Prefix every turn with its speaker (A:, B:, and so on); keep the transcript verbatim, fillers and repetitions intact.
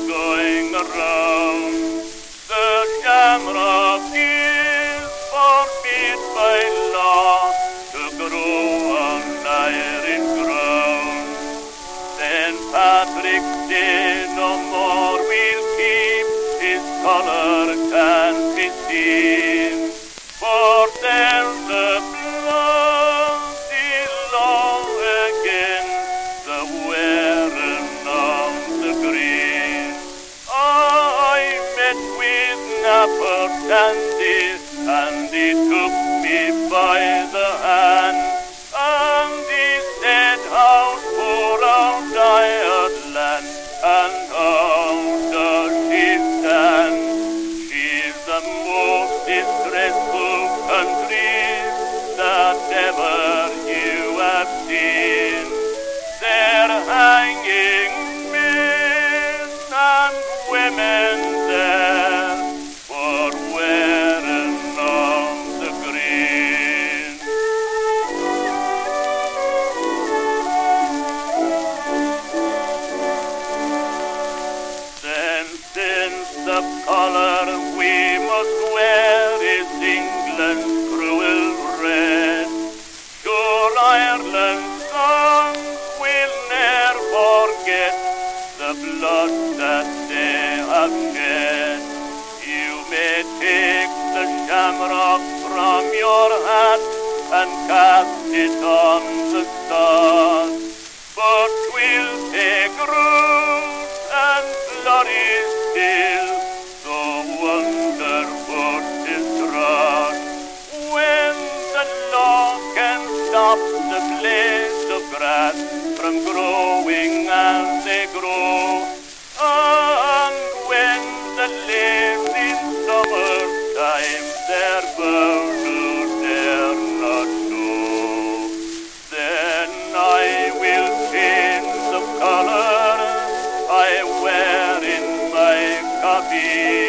A: going around. The shamrock is forbid by law to grow on iron ground. Saint Patrick's Day no more will keep, his colour can't be seen. For there's the bloody law again, the wearing of the green. I met with Napper Dandy, and he took me by the hand, and he said, how poor our tired land, and how does she stand? She's the most distressful country that ever you have seen. They're hanging men and women there for wearing on the green. Then since the colour we must wear is England's cruel red, sure Ireland's sons will ne'er forget the blood that they have shed. You may take the shamrock from your hat and cast it on the stars, but we'll take root and flourish still, so wonderful is trod. When the law can stop the blades of grass from growing as they grow, and when the leaves in summertime their burdens dare not show, then I will change the colour I wear in my cabin.